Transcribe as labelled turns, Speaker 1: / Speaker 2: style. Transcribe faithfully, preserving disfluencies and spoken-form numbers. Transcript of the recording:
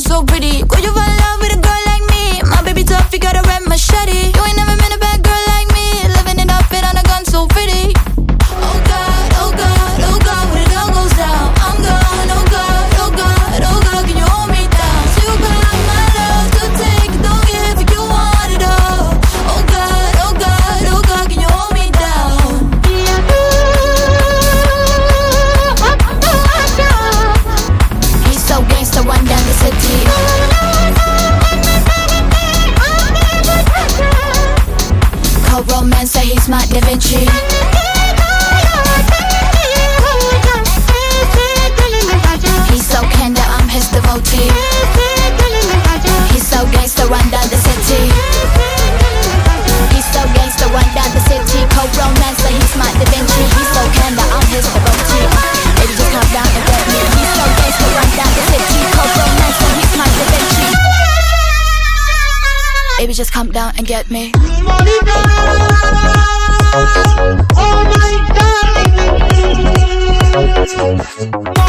Speaker 1: so pretty. Could you fall in love with a girl like me? My baby tough, you got a red machete. You ain't never been a bad girl like me. Living it up, it on a gun so pretty. Oh God, oh God, oh God, when it all goes down, I'm gone. Oh God, oh God, oh God, can you hold me down? So you got my love to take, don't give if you want it all. Oh God, oh God, oh God, can you hold me down? He's so gangsta, one down the city. Cold romance, say he's my Da Vinci. He's so candid, I'm his devotee. He's so gangsta, run down the city. He's so gangsta, run down the city. Cold romance, say he's my Da Vinci. He's so candid, I'm his devotee. Baby, just come down and get me. He's so gangsta, run down the city. Cold romance, say he's my Da Vinci. Baby, just come down and get me.
Speaker 2: Oh my God.